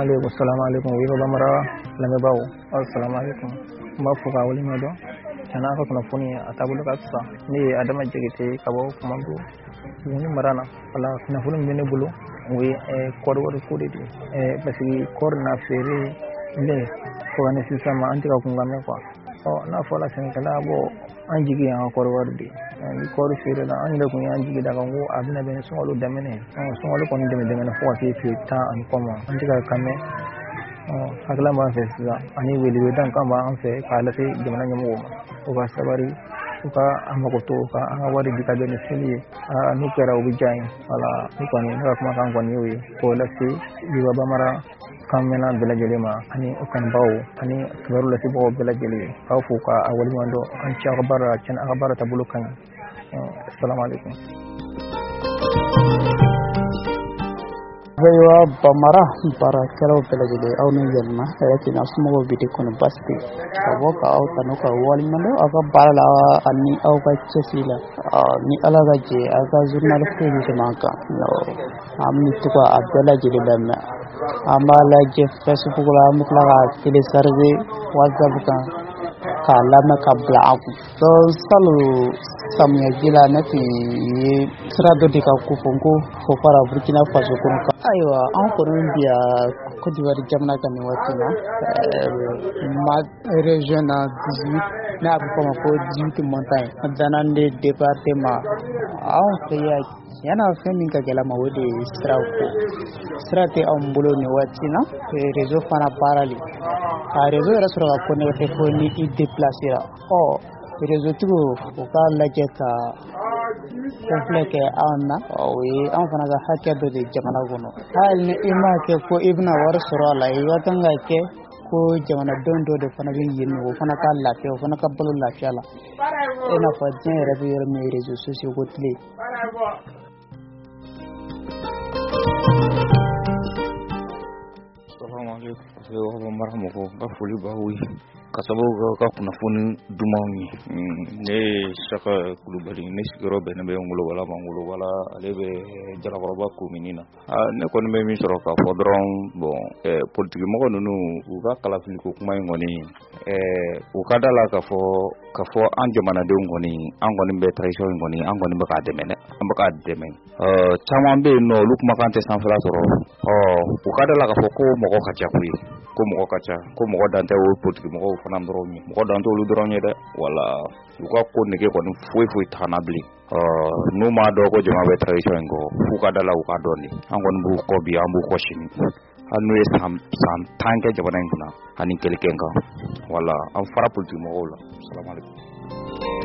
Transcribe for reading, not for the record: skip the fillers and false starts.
Assalamualaikum wiiro bamara lamɛbaaw assalamualaikum n b'a fɔ ka waleɲuman dɔn cɛna ka kunnafoni a taabolo ka fisa ne ye Adama Jɛgɛtɛ ka bɔ Kumando Buguni mara la wala kunnafoni min bɛ ne bolo o ye kɔɔri wari ko de ye parce que kɔɔri na feere ne fo ka ne sisan ma an tɛ ka kun lamɛn quoi n'a fɔra sɛnɛkɛla bɔ an jigi y'an ka kɔɔri wari de ni kɔɔri feere la an yɛrɛ kun y'an jigi da kan ko a bɛna bɛn sunkalo daminɛ sunkalo kɔni dɛmɛ fo ka se tile 10 ani kɔ ma an tɛ ka kan mɛn hakilila b'an fɛ sisan ani weleweledan kan b'an fɛ k'a lase jamana ɲɛmɔgɔw ma u ka sabari u ka an mago to ka an ka wari di ka bɛn ni seli ye n'u kɛra u bɛ diya n ye wala ne kɔni ne ka kumakan kɔni y'o ye k'o lase Yiba Bamara kan mɛnna bɛɛ lajɛlen ma ani u kanubaw ani kibaru lasebagaw bɛɛ lajɛlen k'aw fo ka a waleɲuman dɔn an cɛ a ka baara la tiɲɛna a ka baara taabolo ka ɲi assalamualaikum. Yiba Bamara baarakɛlaw bɛɛ lajɛlen aw ni yɛlɛma yɛrɛ somɔgɔw bɛ di kɔnɔ basi tɛ ka bɔ ka aw tanu ka waleɲuman dɔn aw ka baara la ani aw ka cɛsiri la ni Ala ka jɛ aw ka journal foyi bɛ tɛmɛ an kan an bɛ to ka a bɛɛ lajɛlen lamɛn an b'a lajɛ Facebook la an bɛ tila ka télécharger WhatsApp kan k'a lamɛn ka bila an kun salon samiyɛji la ne tun ye sira dɔ de ka ko fɔ n ko fo fara Burkina Faso kɔnɔ ayiwa an kɔni bi Côte d'Ivoire jamana kan nin waati na ma région na 18 n'a bɛ fɔ ma ko 18 montagne Danande département anw fɛ yan yana fɛn min ka gɛlɛn ma o de ye siraw ko sira tɛ anw bolo nin waati na réseau fana baarali a réseau yɛrɛ sɔrɔ ka connecté fo ni i déplacé la réseau tigiw u k'a lajɛ ka complet kɛ anw na o ye anw fana ka hakɛ dɔ de jamana kɔnɔ hali ni i m'a kɛ ko i bɛna wari sɔrɔ a la i ka kan ka kɛ ko jamanadenw dɔ de fana bɛ yen o fana ka lafiya o fana ka balo lafiya la i n'a fɔ diɲɛ yɛrɛ bɛ yɔrɔ min réseaux sociaux ko tile Assalamualaikum warahmatullahi wabarakatuh. Ka sababu ka kunnafoni dumanw ye ne Saka Kulubali ne sigiyɔrɔ bɛnnen bɛ Ngolobala ale bɛ Jalakɔrɔba commune na ne kɔni bɛ min sɔrɔ k'a fɔ dɔrɔn politique mɔgɔ ninnu u ka kalafiliko kuma in kɔni u ka da la k'a fɔ an jamanadenw kɔni an kɔni bɛ tradition in kɔni an kɔni bɛ k'a dɛmɛ dɛ an bɛ k'a dɛmɛ caman bɛ yen nɔ olu kumakan tɛ sanfɛla sɔrɔ u ka da la k'a fɔ ko mɔgɔ ka ca koyi ko mɔgɔ ka ca ko mɔgɔ dan tɛ o politique mɔgɔw fana dɔrɔn ye mɔgɔ dan t'olu dɔrɔn ye dɛ wala u ka ko nege kɔni foyi t'an na bilen n'u m'a dɔn ko jama bɛ tradition in kɔ f'u ka da la u ka dɔn de an kɔni b'u kɔ bi an b'u kɔ sini hali n'u ye san 10 kɛ jamana in kunna ani kɛlɛkɛ kan wala an fara politique mɔgɔw la salamu alaikum